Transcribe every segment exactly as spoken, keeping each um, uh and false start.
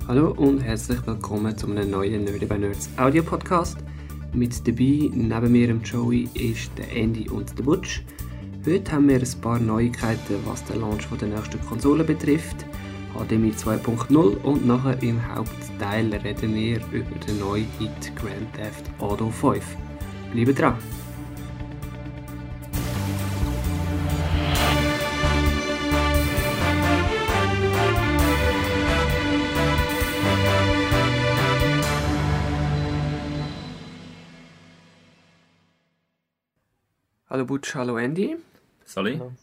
Hallo und herzlich willkommen zu einem neuen Nerdy by Nerds Audio Podcast. Mit dabei, neben mir im Joey, ist der Andy und der Butch. Heute haben wir ein paar Neuigkeiten, was den Launch der nächsten Konsole betrifft, H D M I zwei Punkt null, und nachher im Hauptteil reden wir über den neuen Hit Grand Theft Auto fünf. Bleibt dran! Hallo Butch, hallo Andy. Sali. Hallo.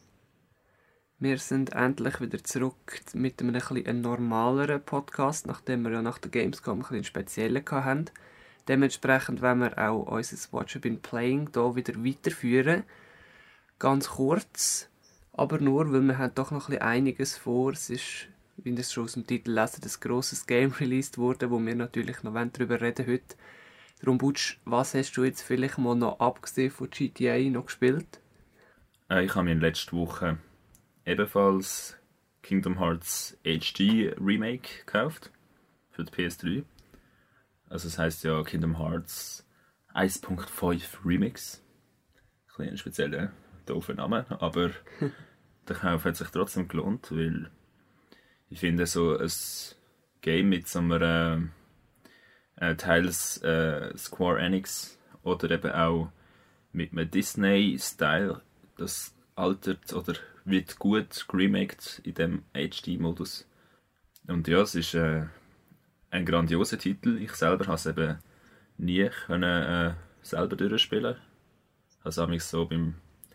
Wir sind endlich wieder zurück mit einem etwas normaleren Podcast, nachdem wir ja nach der Gamescom ein einen speziellen hatten. Dementsprechend wollen wir auch unser Watch I've Been Playing hier wieder weiterführen. Ganz kurz, aber nur, weil wir haben doch noch ein bisschen einiges vor. Es ist, wie ihr es schon aus dem Titel lesen, ein grosses Game released worden, wo wir natürlich noch darüber reden heute. Darum, Butch, was hast du jetzt vielleicht mal noch abgesehen von G T A noch gespielt? Äh, ich habe mir letzte Woche ebenfalls Kingdom Hearts H D Remake gekauft für die P S drei. Also das heisst ja Kingdom Hearts eins Punkt fünf Remix. Ein bisschen ein spezieller, doofer Name, aber der Kauf hat sich trotzdem gelohnt, weil ich finde, so ein Game mit so einer äh, teils äh, Square Enix oder eben auch mit einem Disney-Style, das altert oder wird gut geremaked in dem H D-Modus. Und ja, es ist äh, ein grandioser Titel. Ich selber habe es eben nie können, äh, selber durchspielen. Ich habe es auch so beim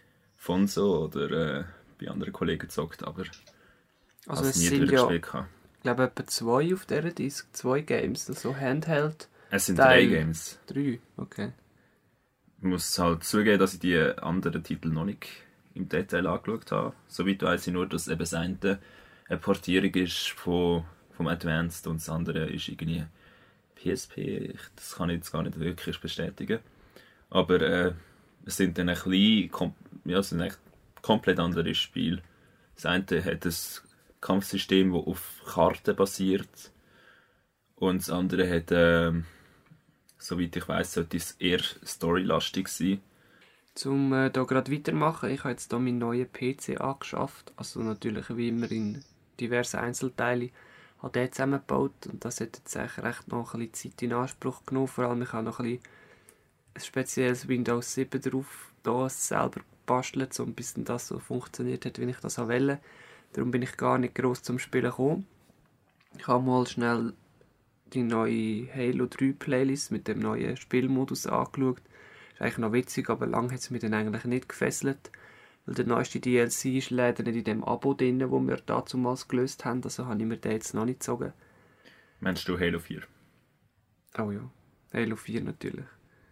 Fonso oder äh, bei anderen Kollegen gezockt, aber Also habe es es nie sind ja, durchgespielt. Ja, ich glaube, etwa zwei auf dieser Disc, zwei Games, also Handheld. es sind Teil. drei Games. Drei, okay. Ich muss halt zugeben, dass ich die anderen Titel noch nicht im Detail angeschaut habe. Soweit weiss ich nur, dass eben das eine eine Portierung ist von, vom Advanced und das andere ist irgendwie P S P. Ich, das kann ich jetzt gar nicht wirklich bestätigen. Aber äh, es sind dann ein bisschen, kom- ja, es sind echt komplett andere Spiele. Das eine hat ein Kampfsystem, das auf Karten basiert, und das andere hat, äh, soweit ich weiss, sollte es eher storylastig sein. Zum äh, da gerade weitermachen, ich habe jetzt hier meinen neuen P C angeschafft, also natürlich wie immer in diverse Einzelteile, habe den zusammengebaut und das hat jetzt eigentlich recht noch ein bisschen Zeit in Anspruch genommen, vor allem ich habe noch ein bisschen ein spezielles Windows sieben drauf, da selber gebastelt, so bis das so funktioniert hat, wie ich das wollte. Darum bin ich gar nicht gross zum Spielen gekommen. Ich habe mal schnell die neue Halo drei Playlist mit dem neuen Spielmodus angeschaut. Ist eigentlich noch witzig, aber lange hat es mich dann eigentlich nicht gefesselt, weil der neueste D L C ist leider nicht in dem Abo drin, das wir damals gelöst haben, also habe ich mir den jetzt noch nicht gezogen. Meinst du Halo vier? Oh ja, Halo vier natürlich.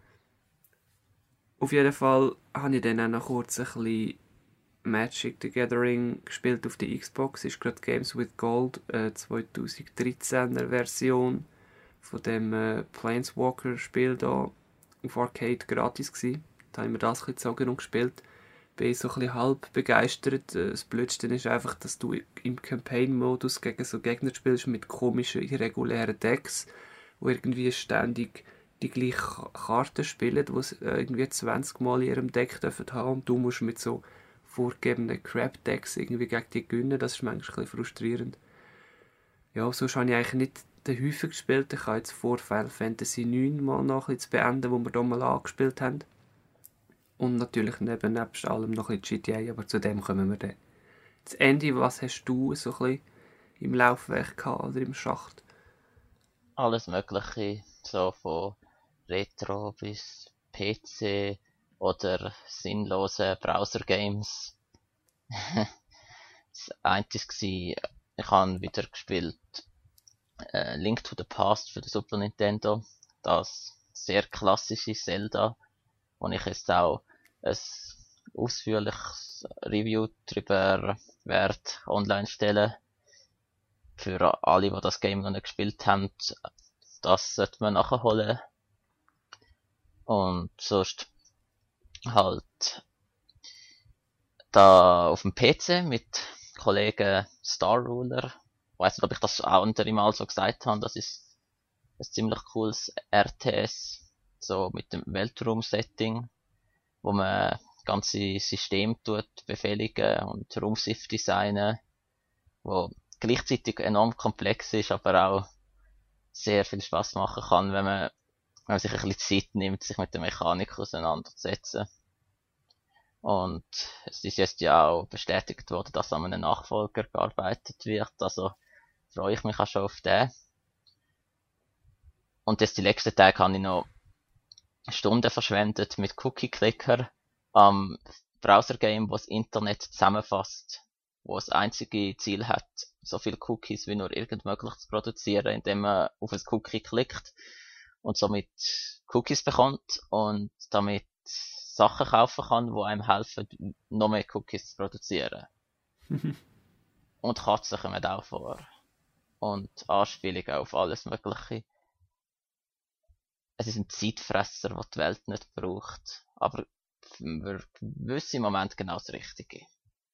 Auf jeden Fall habe ich dann auch noch kurz ein bisschen Magic the Gathering gespielt auf der Xbox. Ist gerade Games with Gold äh, zwanzig dreizehner Version von dem äh, Planeswalker-Spiel da auf Arcade gratis gewesen. Da haben wir das ein bisschen gezogen und gespielt. Bin so ein bisschen halb begeistert. Äh, Das Blödste ist einfach, dass du im Campaign-Modus gegen so Gegner spielst mit komischen, irregulären Decks, wo irgendwie ständig die gleiche Karte spielen, die sie äh, irgendwie zwanzig Mal in ihrem Deck dürfen haben, und du musst mit so vorgegebenen Crap-Decks irgendwie gegen die gewinnen. Das ist manchmal ein bisschen frustrierend. Ja, sonst habe ich eigentlich nicht den Häufig gespielt. Ich habe jetzt vor Final Fantasy neun mal noch ein bisschen zu beenden, wo wir da mal angespielt haben. Und natürlich neben, nebst allem noch ein bisschen G T A, aber zu dem kommen wir dann. Das Ende, was hast du so ein bisschen im Laufwerk gehabt oder im Schacht? Alles Mögliche, so von Retro bis P C oder sinnlose Browser-Games. Das eine war, ich habe wieder gespielt äh, Link to the Past für den Super Nintendo. Das sehr klassische Zelda, wo ich jetzt auch ein ausführliches Review darüber werde online stellen. Für alle, die das Game noch nicht gespielt haben, das sollte man nachholen. Und sonst halt da auf dem P C mit Kollegen Star Ruler, weiß nicht, ob ich das auch andere Mal so gesagt habe, das ist ein ziemlich cooles R T S, so mit dem Weltraum-Setting, wo man ganze System tut befehligen und Raumschiff designen, wo gleichzeitig enorm komplex ist, aber auch sehr viel Spaß machen kann, wenn man, wenn man sich ein bisschen Zeit nimmt, sich mit der Mechanik auseinanderzusetzen. Und es ist jetzt ja auch bestätigt worden, dass an einem Nachfolger gearbeitet wird, also freue ich mich auch schon auf den. Und jetzt die letzten Tage habe ich noch Stunden verschwendet mit Cookie-Clicker am Browser-Game, wo das Internet zusammenfasst, wo das einzige Ziel hat, so viele Cookies wie nur irgend möglich zu produzieren, indem man auf ein Cookie klickt und somit Cookies bekommt und damit Sachen kaufen kann, die einem helfen, noch mehr Cookies zu produzieren. Und Katzen kommen auch vor. Und Anspielungen auf alles Mögliche. Es ist ein Zeitfresser, der die Welt nicht braucht. Aber wir wissen im Moment genau das Richtige.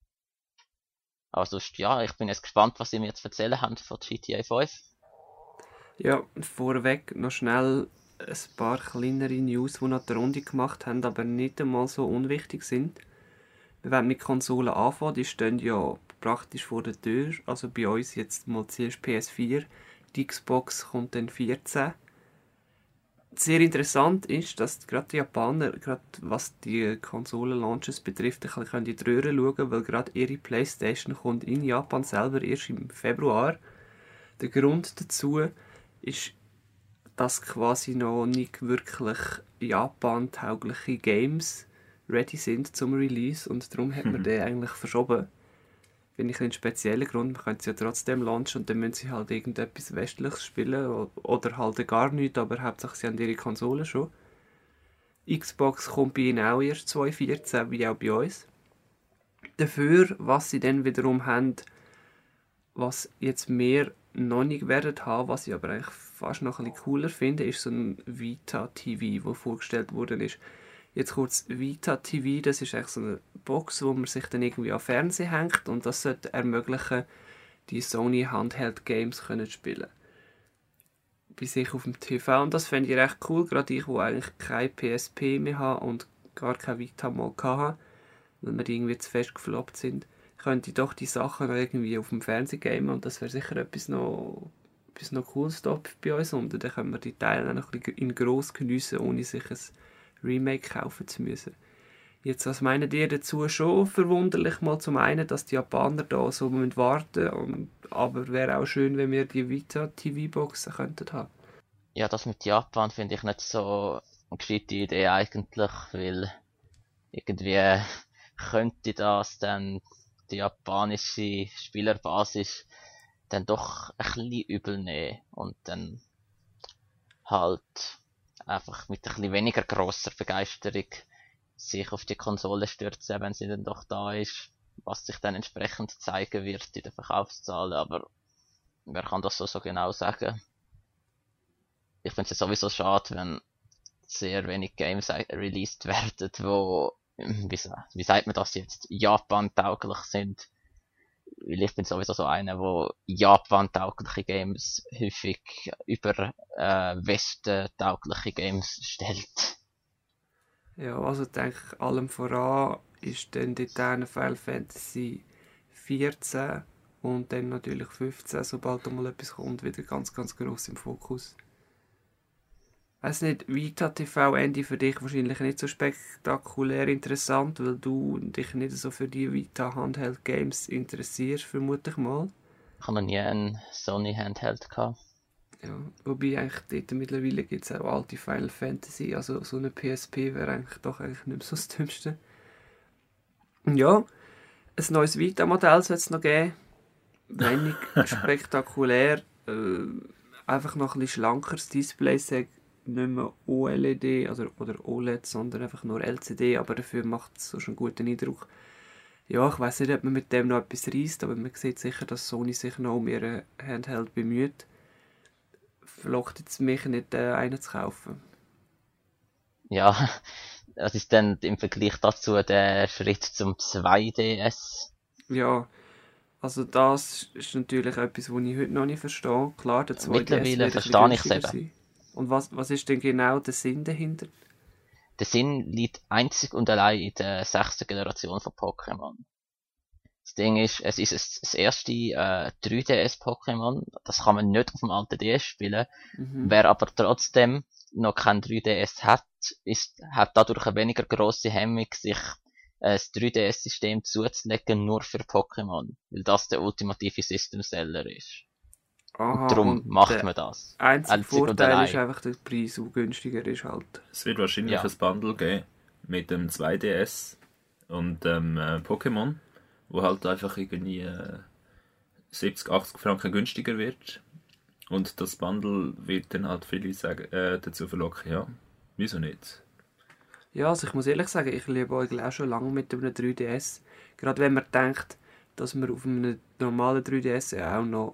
Aber sonst, ja, ich bin jetzt gespannt, was Sie mir jetzt erzählen haben von G T A fünf. Ja, vorweg noch schnell ein paar kleinere News, die noch die Runde gemacht haben, aber nicht einmal so unwichtig sind. Wir werden mit Konsolen anfangen, die stehen ja praktisch vor der Tür. Also bei uns jetzt mal zuerst P S vier, die Xbox kommt dann vierzehn. Sehr interessant ist, dass gerade die Japaner, gerade was die Konsolen-Launches betrifft, ein bisschen in die Röhre schauen, weil gerade ihre Playstation kommt in Japan selber erst im Februar. Der Grund dazu ist, dass quasi noch nicht wirklich Japan-taugliche Games ready sind zum Release und darum hat man den eigentlich verschoben. Finde ich einen speziellen Grund, man könnte sie ja trotzdem launchen und dann müssen sie halt irgendetwas Westliches spielen oder halt gar nichts, aber hauptsächlich sie haben ihre Konsole schon. Xbox kommt bei ihnen auch erst zwanzig vierzehn, wie auch bei uns. Dafür, was sie dann wiederum haben, was jetzt mehr noch nicht werden haben, was ich aber eigentlich fast noch ein bisschen cooler finde, ist so ein Vita-T V, der vorgestellt worden ist. Jetzt kurz, Vita-T V, das ist eigentlich so eine Box, wo man sich dann irgendwie an Fernsehen hängt und das sollte ermöglichen, die Sony Handheld Games können spielen. Bei sich auf dem T V und das fände ich recht cool, gerade ich, wo eigentlich kein P S P mehr habe und gar kein Vita mal hatte, weil wir irgendwie zu fest gefloppt sind, könnte ich doch die Sachen noch irgendwie auf dem Fernsehen gamen und das wäre sicher etwas noch, etwas noch Cooles da bei uns und dann können wir die Teile noch ein bisschen in gross geniessen, ohne sich ein Remake kaufen zu müssen. Jetzt, was meint ihr dazu? Schon verwunderlich mal zum einen, dass die Japaner da so warten müssen, aber wäre auch schön, wenn wir die Vita-T V-Boxen könnten haben. Ja, das mit Japan finde ich nicht so eine gescheite Idee eigentlich, weil irgendwie könnte das dann die japanische Spielerbasis dann doch ein bisschen übel nehmen und dann halt einfach mit ein bisschen weniger grosser Begeisterung sich auf die Konsole stürzen, wenn sie dann doch da ist, was sich dann entsprechend zeigen wird in den Verkaufszahlen, aber wer kann das so, so genau sagen? Ich finde es sowieso schade, wenn sehr wenig Games released werden, wo, wie, wie sagt man das jetzt, Japan-tauglich sind. Weil ich bin sowieso so einer, wo Japan-taugliche Games häufig über äh, Westen-taugliche Games stellt. Ja, also denke ich, allem voran ist dann dort Final Fantasy vierzehn und dann natürlich fünfzehn, sobald da mal etwas kommt, wieder ganz, ganz gross im Fokus. Weiss nicht, Vita T V Ende für dich wahrscheinlich nicht so spektakulär interessant, weil du dich nicht so für die Vita Handheld Games interessierst, vermute ich mal. Ich habe noch nie einen Sony Handheld gehabt. Ja, wobei eigentlich dort mittlerweile gibt es auch alte Final Fantasy, also so eine P S P wäre eigentlich doch eigentlich nicht mehr so das Dümmste. Ja, ein neues Vita-Modell soll es noch geben. Wenig spektakulär, äh, einfach noch ein bisschen schlankeres Display, sag nicht mehr O L E D also, oder O L E D, sondern einfach nur L C D, aber dafür macht es so schon einen guten Eindruck. Ja, ich weiss nicht, ob man mit dem noch etwas reisst, aber man sieht sicher, dass Sony sich noch um ihren Handheld bemüht. Verlockt jetzt mich nicht, äh, einen zu kaufen. Ja, was ist denn im Vergleich dazu der Schritt zum zwei D S? Ja, Also das ist natürlich etwas, was ich heute noch nicht verstehe. Klar, der zwei D S Mittlerweile wird ein bisschen verstehe ich es günstiger eben. sein. Und was, was ist denn genau der Sinn dahinter? Der Sinn liegt einzig und allein in der sechsten Generation von Pokémon. Das Ding ist, es ist es- das erste äh, drei D S-Pokémon. Das kann man nicht auf dem alten D S spielen. Mhm. Wer aber trotzdem noch kein drei D S hat, ist, hat dadurch eine weniger grosse Hemmung, sich äh, das drei D S-System zuzulegen, nur für Pokémon. Weil das der ultimative System-Seller ist. Aha, Und darum und macht der man das. einzige Einzig und Vorteil ist allein. einfach der Preis, der günstiger ist halt. Es wird wahrscheinlich Ja. ein Bundle geben mit dem zwei D S und dem äh, Pokémon, wo halt einfach irgendwie äh, siebzig, achtzig Franken günstiger wird. Und das Bundle wird dann halt viele sagen, äh, dazu verlocken, ja, wieso nicht? Ja, also ich muss ehrlich sagen, ich liebe euch auch schon lange mit einem drei D S. Gerade wenn man denkt, dass man auf einem normalen drei D S ja auch noch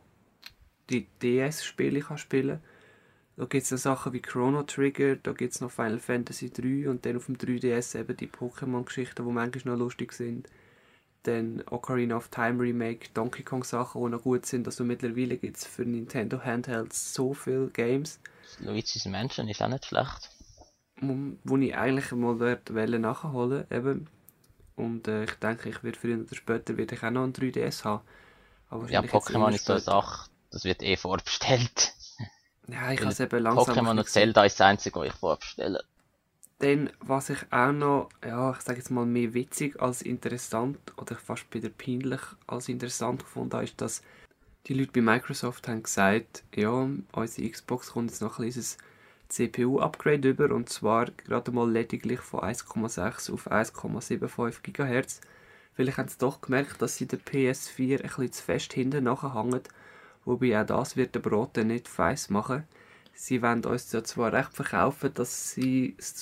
die D S-Spiele kann spielen. Da gibt es noch Sachen wie Chrono Trigger, da gibt es noch Final Fantasy drei und dann auf dem drei D S eben die Pokémon-Geschichten, die manchmal noch lustig sind. Dann Ocarina of Time Remake, Donkey Kong Sachen, die noch gut sind. Also mittlerweile gibt es für Nintendo Handhelds so viele Games, Luigi's Mansion ist auch nicht schlecht. wo, wo ich eigentlich mal dort wollte nachholen eben. Und äh, ich denke, ich werde früher oder später werde ich auch noch ein drei D S haben. Aber Ja, wahrscheinlich jetzt Pokémon immer ist so eine später. Sache, das wird eh vorbestellt. Ja, ich Weil habe es eben langsam Pokémon ein und bisschen gesehen. Zelda ist das einzige, was ich vorbestelle. Dann, was ich auch noch, ja, ich sage jetzt mal mehr witzig als interessant oder fast wieder peinlich als interessant gefunden habe, ist, dass die Leute bei Microsoft haben gesagt, ja, unsere Xbox kommt jetzt noch ein kleines C P U-Upgrade über und zwar gerade mal lediglich von eins Komma sechs auf eins Komma fünfundsiebzig Gigahertz. Vielleicht haben sie doch gemerkt, dass sie der P S vier ein bisschen zu fest hinten nachhängen, wobei auch das wird der Brot dann nicht feiss machen. Sie wollen uns ja zwar recht verkaufen, dass sie das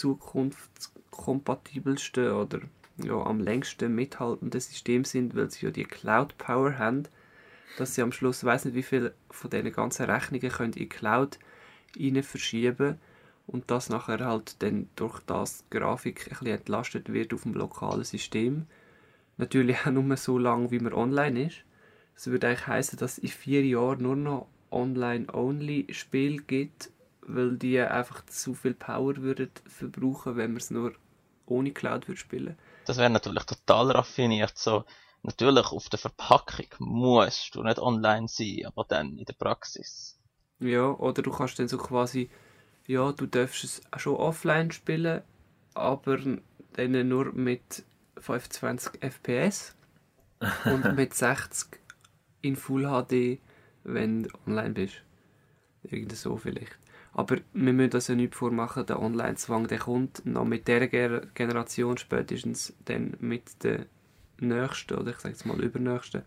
zukunftskompatibelste oder ja, am längsten mithaltende System sind, weil sie ja die Cloud Power haben, dass sie am Schluss weiss nicht wie viel von diesen ganzen Rechnungen können in die Cloud rein verschieben und das nachher halt dann durch das die Grafik ein bisschen entlastet wird auf dem lokalen System. Natürlich auch nur so lange, wie man online ist. Das würde eigentlich heißen, dass es in vier Jahren nur noch Online-Only-Spiele gibt, weil die einfach zu viel Power würden verbrauchen, wenn man es nur ohne Cloud würde spielen. Das wäre natürlich total raffiniert. So, natürlich auf der Verpackung musst du nicht online sein, aber dann in der Praxis. Ja, oder du kannst dann so quasi, ja, du darfst es auch schon offline spielen, aber dann nur mit fünfundzwanzig F P S und mit sechzig in Full H D, wenn du online bist. Irgendwie so vielleicht. Aber wir müssen uns ja nicht vormachen, der Online-Zwang, der kommt noch mit dieser Ger- Generation, spätestens dann mit der nächsten, oder ich sage jetzt mal übernächsten.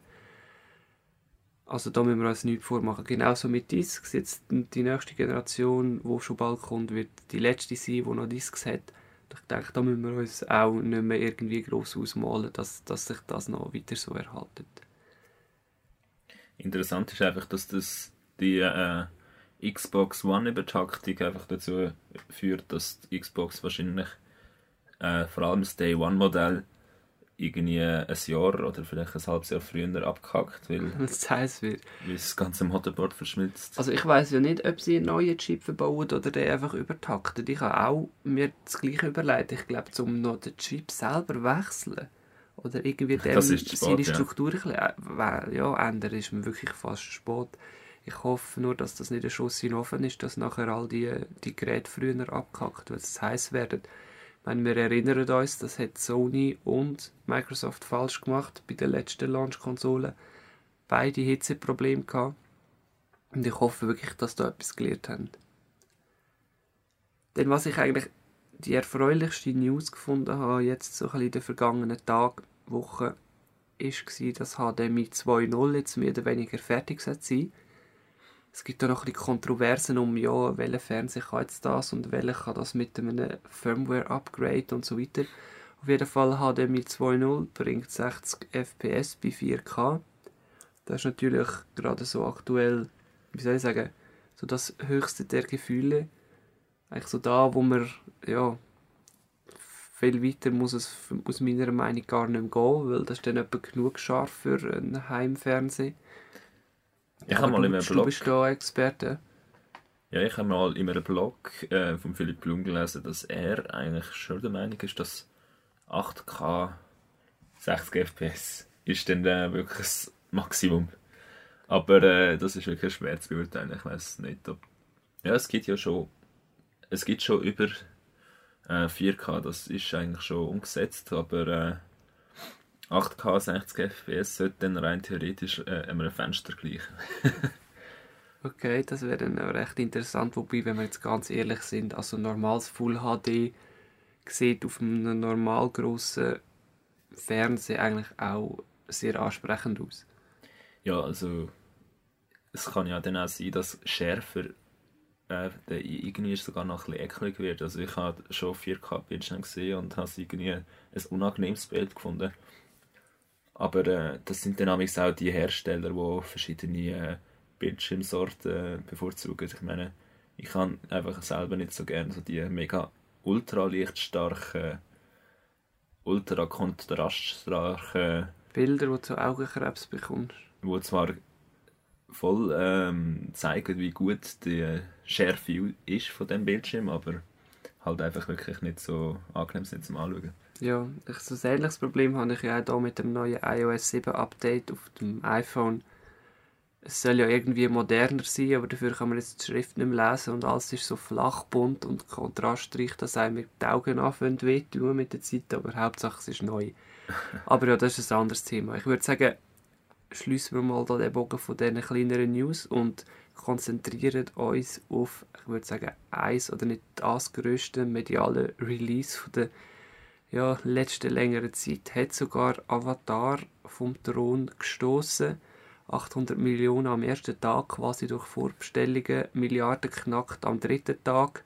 Also da müssen wir uns nichts vormachen. Genauso mit Discs, jetzt die nächste Generation, die schon bald kommt, wird die letzte sein, die noch Discs hat. Ich denke, da müssen wir uns auch nicht mehr irgendwie gross ausmalen, dass, dass sich das noch weiter so erhaltet. Interessant ist einfach, dass das die äh, Xbox One-Übertaktung einfach dazu führt, dass die Xbox wahrscheinlich äh, vor allem das Day One-Modell irgendwie ein Jahr oder vielleicht ein halbes Jahr früher abgehackt, weil, Was das heisst wird. weil das ganze Motherboard verschmilzt. Also ich weiß ja nicht, ob sie einen neuen Chip verbauen oder den einfach übertakten. Ich habe auch mir das Gleiche überlegt. Ich glaube, um noch den Chip selber wechseln oder irgendwie dem Das ist zu seine spät, ja. Struktur ein bisschen, äh, ja, ändern, ist mir wirklich fast spät. Ich hoffe nur, dass das nicht ein Schuss in den Ofen ist, dass nachher all die, die Geräte früher abgehackt, weil es heiß werden. Ich meine, wir erinnern uns, das hat Sony und Microsoft falsch gemacht bei der letzten Launch-Konsole. Beide Hitzeprobleme gehabt. Und ich hoffe wirklich, dass da etwas gelernt haben. Denn was ich eigentlich die erfreulichste News gefunden habe, jetzt so ein bisschen in den vergangenen Tagen, Wochen, war, dass H D M I zwei Punkt null jetzt mehr oder weniger fertig sein soll. Es gibt da noch ein bisschen Kontroversen um, ja, welcher Fernseher kann jetzt das und welcher kann das mit einem Firmware-Upgrade und so weiter. Auf jeden Fall H D M I zwei Punkt null bringt sechzig F P S bei vier K. Das ist natürlich gerade so aktuell, wie soll ich sagen, so das höchste der Gefühle. Eigentlich so da, wo man ja viel weiter muss es aus meiner Meinung gar nicht mehr gehen, weil das ist dann etwa genug scharf für einen Heimfernsehen. Ich habe mal in einem Du Blog, bist da Experte. ja, ich habe mal in einem Blog äh, von Philipp Blum gelesen, dass er eigentlich schon der Meinung ist, dass acht K sechzig F P S ist dann äh, wirklich das Maximum. Aber äh, das ist wirklich schwer zu beurteilen. Ich weiß nicht, ob... Ja, es gibt ja schon... Es gibt schon über äh, vier K, das ist eigentlich schon umgesetzt, aber äh, acht K sechzig F P S sollte dann rein theoretisch äh, einem Fenster gleichen. Okay, das wäre dann auch recht interessant, wobei, wenn wir jetzt ganz ehrlich sind, also normales Full H D sieht auf einem normal grossen Fernseher eigentlich auch sehr ansprechend aus. Ja, also es kann ja dann auch sein, dass schärfer äh, der irgendwie sogar noch ein bisschen eklig wird. Also ich habe schon vier K-Bildschirme gesehen und habe irgendwie ein unangenehmes Bild gefunden. Aber äh, das sind dann auch die Hersteller, die verschiedene äh, Bildschirmsorten bevorzugen. Ich meine, ich kann einfach selber nicht so gerne so die mega ultraliechtstarken, ultra kontraststarken Bilder, wo du Augenkrebs bekommst. wo zwar voll ähm, zeigen, wie gut die Schärfe ist von dem Bildschirm, aber halt einfach wirklich nicht so angenehm sind zum Anschauen. Ja, ich, so ein ähnliches Problem habe ich ja auch hier mit dem neuen i O S sieben Update auf dem iPhone. Es soll ja irgendwie moderner sein, aber dafür kann man jetzt die Schrift nicht mehr lesen und alles ist so flach, bunt und kontrastreich, dass einem die Augen anfangen wehtun mit der Zeit, aber Hauptsache es ist neu. Aber ja, das ist ein anderes Thema. Ich würde sagen, schließen wir mal da den Bogen von diesen kleineren News und konzentrieren uns auf, ich würde sagen, eins oder nicht das grösste mediale Release von der ja, letzten längeren Zeit. Hat sogar Avatar vom Thron gestoßen. achthundert Millionen am ersten Tag, quasi durch Vorbestellungen, Milliarden knackt am dritten Tag.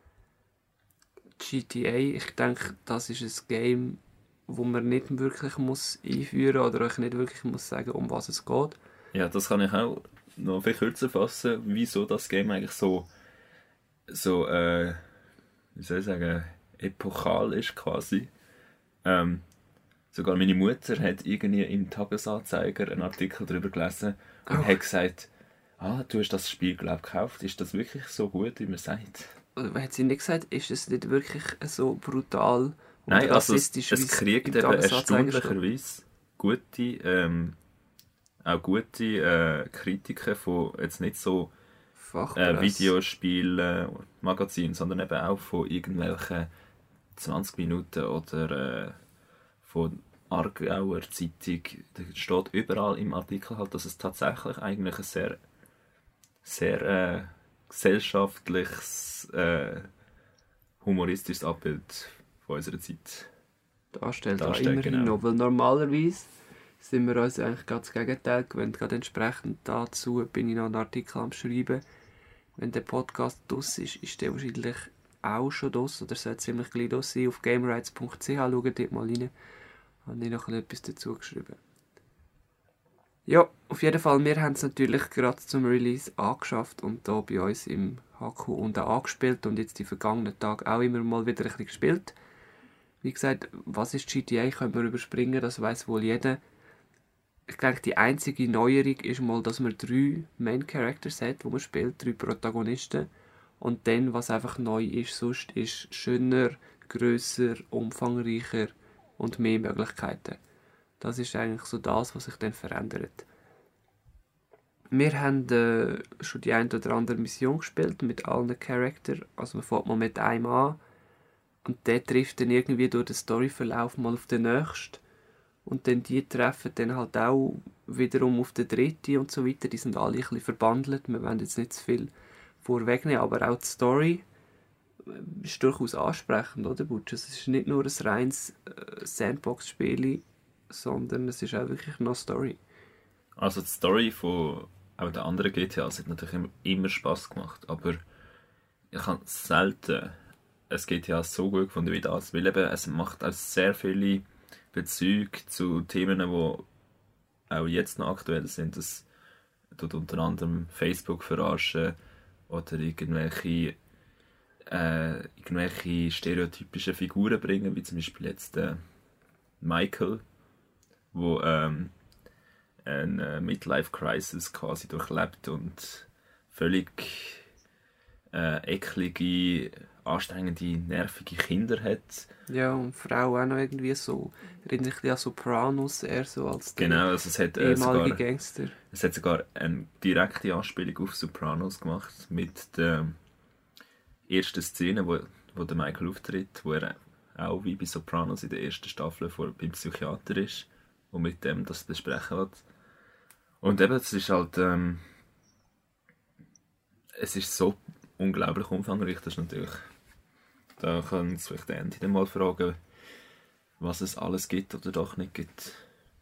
G T A, ich denke, das ist ein Game, wo man nicht wirklich muss einführen oder euch nicht wirklich muss sagen, um was es geht. Ja, das kann ich auch noch viel kürzer fassen, wieso das Game eigentlich so, so äh, wie soll ich sagen, epochal ist quasi. Ähm, sogar meine Mutter hat irgendwie im Tagesanzeiger einen Artikel darüber gelesen und Oh. hat gesagt, ah, du hast das Spiel, glaube ich, gekauft, ist das wirklich so gut, wie man sagt? Oder hat sie nicht gesagt, ist es nicht wirklich so brutal und Nein, also es, rassistisch, es wie kriegt im eben Tagesanzeiger steht? erstaunlicherweise gute, ähm, auch gute äh, Kritiken von jetzt nicht so äh, Fachpresse. Videospielen, Magazinen, sondern eben auch von irgendwelchen zwanzig Minuten oder äh, von Aargauer Zeitung. Da steht überall im Artikel halt, dass es tatsächlich eigentlich ein sehr, sehr äh, gesellschaftliches, äh, humoristisches Abbild von unserer Zeit darstellt, darstellt, auch immerhin genau. noch. Weil normalerweise sind wir uns eigentlich ganz das Gegenteil gewöhnt. Gerade entsprechend dazu bin ich noch einen Artikel am Schreiben. Wenn der Podcast draus ist, ist der wahrscheinlich auch schon draus oder sollte ziemlich gleich draus sein. Auf gamerights punkt c h schaut dort mal rein. Habe ich noch etwas dazu geschrieben. Ja, auf jeden Fall, wir haben es natürlich gerade zum Release angeschafft und da bei uns im H Q und auch angespielt und jetzt die vergangenen Tage auch immer mal wieder ein bisschen gespielt. Wie gesagt, was ist G T A, können wir überspringen, das weiß wohl jeder. Ich denke, die einzige Neuerung ist mal, dass man drei Main Characters hat, wo man spielt, drei Protagonisten. Und dann, was einfach neu ist, sonst ist schöner, grösser, umfangreicher und mehr Möglichkeiten. Das ist eigentlich so das, was sich dann verändert. Wir haben äh, schon die eine oder andere Mission gespielt mit allen Charakteren. Also man fängt mal mit einem an und der trifft dann irgendwie durch den Storyverlauf mal auf den nächsten. Und dann die treffen dann halt auch wiederum auf den dritten und so weiter. Die sind alle ein bisschen verbandelt. Wir wollen jetzt nicht zu viel vorwegnehmen, aber auch die Story ist durchaus ansprechend, oder Butch? Es ist nicht nur ein reines äh, Sandbox-Spiel, sondern es ist auch wirklich noch Story. Also die Story von auch den anderen G T As hat natürlich immer, immer Spass gemacht, aber ich habe selten ein G T A so gut gefunden wie das, weil eben es macht auch sehr viele Bezüge zu Themen, die auch jetzt noch aktuell sind. Es tut unter anderem Facebook verarschen oder irgendwelche äh, irgendwelche stereotypischen Figuren bringen, wie zum Beispiel jetzt äh, Michael, wo ähm, eine Midlife-Crisis quasi durchlebt und völlig äh, eklige, anstrengende, nervige Kinder hat. Ja, und Frau auch noch irgendwie so. Erinnert sich ein bisschen an Sopranos, eher so als der Genau, also es hat, äh, ehemalige sogar, Gangster. es hat sogar eine direkte Anspielung auf Sopranos gemacht, mit der ersten Szene, wo, wo der Michael auftritt, wo er auch wie bei Sopranos in der ersten Staffel vor, beim Psychiater ist und mit dem das besprechen wird. Und eben, es ist halt, ähm, es ist so unglaublich umfangreich, das ist natürlich, da kann es vielleicht Andy dann mal fragen, was es alles gibt oder doch nicht gibt.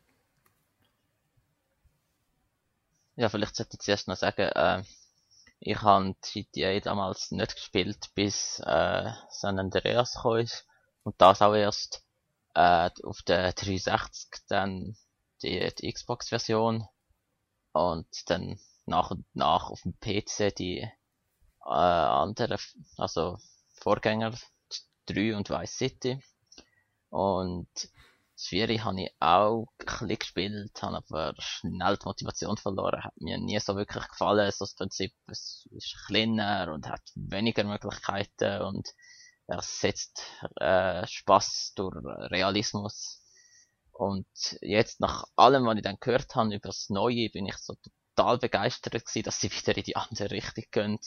Ja, vielleicht sollte ich zuerst noch sagen, äh, ich habe G T A damals nicht gespielt, bis äh, San Andreas gekommen ist. Und das auch erst äh, auf der dreihundertsechzig, dann die, die Xbox-Version. Und dann nach und nach auf dem P C die äh, anderen, also Vorgänger, drei und Vice City. Und das vier habe ich auch ein bisschen gespielt, habe aber schnell die Motivation verloren, hat mir nie so wirklich gefallen, so das Prinzip, es ist kleiner und hat weniger Möglichkeiten und ersetzt äh, Spaß durch Realismus. Und jetzt, nach allem, was ich dann gehört habe über das Neue, bin ich so total begeistert gewesen, dass sie wieder in die andere Richtung gehen.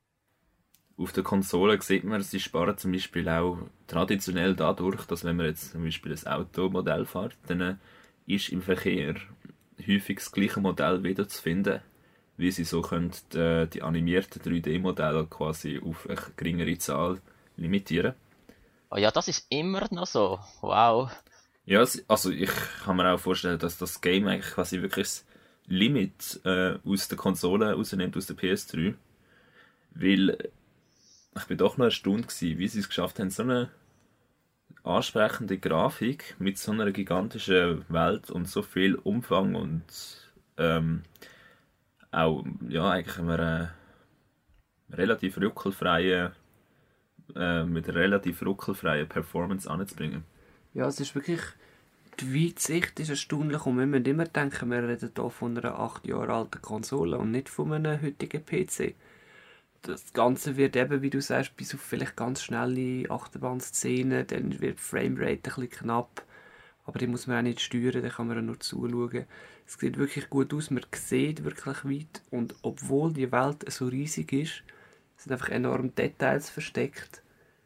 Auf der Konsole sieht man, sie sparen zum Beispiel auch traditionell dadurch, dass wenn man jetzt zum Beispiel ein Automodell fährt, dann ist im Verkehr häufig das gleiche Modell wieder zu finden, wie sie so können die, die animierten drei D-Modelle quasi auf eine geringere Zahl limitieren. Oh ja, das ist immer noch so. Wow. Ja, also ich kann mir auch vorstellen, dass das Game eigentlich quasi wirklich das Limit äh, aus der Konsole rausnimmt, aus der P S drei. Weil ich bin doch noch erstaunt gewesen, wie sie es geschafft haben, so eine ansprechende Grafik mit so einer gigantischen Welt und so viel Umfang und ähm, auch ja, eigentlich einer relativ ruckelfreien äh, mit einer relativ ruckelfreien Performance anzubringen. Ja, es ist wirklich, die Weitsicht ist erstaunlich und wir müssen immer denken, wir reden hier von einer acht Jahre alten Konsole und nicht von einem heutigen P C. Das Ganze wird eben, wie du sagst, bis auf vielleicht ganz schnelle Achterbahnszenen, dann wird die Framerate ein bisschen knapp, aber die muss man auch nicht steuern, da kann man nur zuschauen. Es sieht wirklich gut aus, man sieht wirklich weit und obwohl die Welt so riesig ist, sind einfach enorm Details versteckt.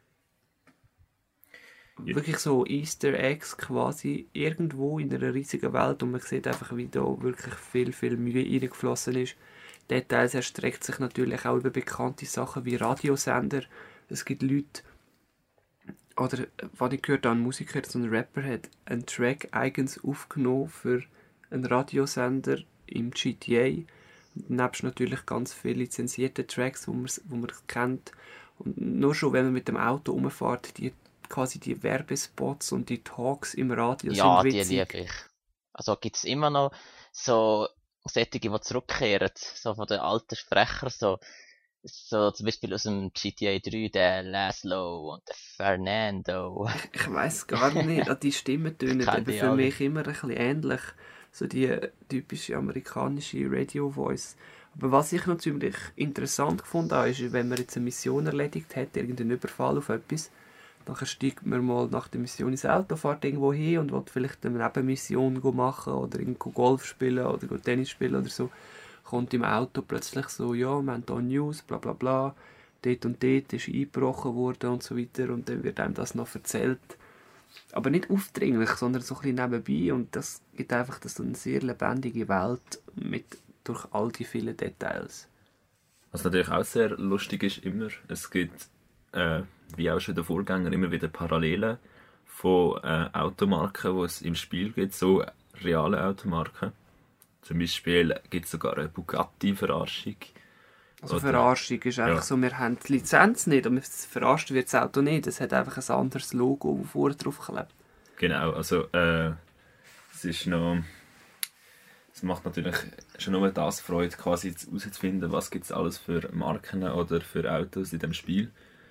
Ja. Wirklich so Easter Eggs quasi irgendwo in einer riesigen Welt und man sieht einfach, wie da wirklich viel, viel Mühe reingeflossen ist. Details erstreckt sich natürlich auch über bekannte Sachen wie Radiosender. Es gibt Leute, oder was ich gehört habe, ein Musiker, so ein Rapper hat einen Track eigens aufgenommen für einen Radiosender im G T A. Und nebst natürlich ganz viele lizenzierte Tracks, die man, wo man kennt. Und nur schon, wenn man mit dem Auto rumfährt, die, quasi die Werbespots und die Talks im Radio ja, sind witzig. Ja, die liebe ich. Also gibt es immer noch so solche, die zurückkehren, so von den alten Sprechern, so, so zum Beispiel aus dem G T A drei, der Laszlo und der Fernando. Ich, ich weiss gar nicht, die Stimmen tönen eben für auch mich immer ein bisschen ähnlich, so die typische amerikanische Radio-Voice. Aber was ich noch ziemlich interessant gefunden habe, ist, wenn man jetzt eine Mission erledigt hat, irgendeinen Überfall auf etwas, dann steigt man mal nach der Mission ins Auto, fährt irgendwo hin und will vielleicht eine Nebenmission machen oder irgendwo Golf spielen oder Tennis spielen oder so. Kommt im Auto plötzlich so, ja, wir haben hier News, bla bla bla, dort und dort ist eingebrochen worden und so weiter und dann wird einem das noch erzählt. Aber nicht aufdringlich, sondern so ein bisschen nebenbei und das gibt einfach das so eine sehr lebendige Welt mit, durch all die vielen Details. Was natürlich auch sehr lustig ist immer, es gibt äh, wie auch schon der Vorgänger, immer wieder Parallelen von äh, Automarken, die es im Spiel gibt, so reale Automarken. Zum Beispiel gibt es sogar eine Bugatti-Verarschung. Also Oder, Verarschung ist einfach ja. so, wir haben die Lizenz nicht, aber verarscht wird das Auto nicht. Es hat einfach ein anderes Logo, das vorne drauf klebt. Genau, also äh, es ist noch... Es macht natürlich schon nur das Freude, quasi herauszufinden, was gibt es alles für Marken oder für Autos in dem Spiel.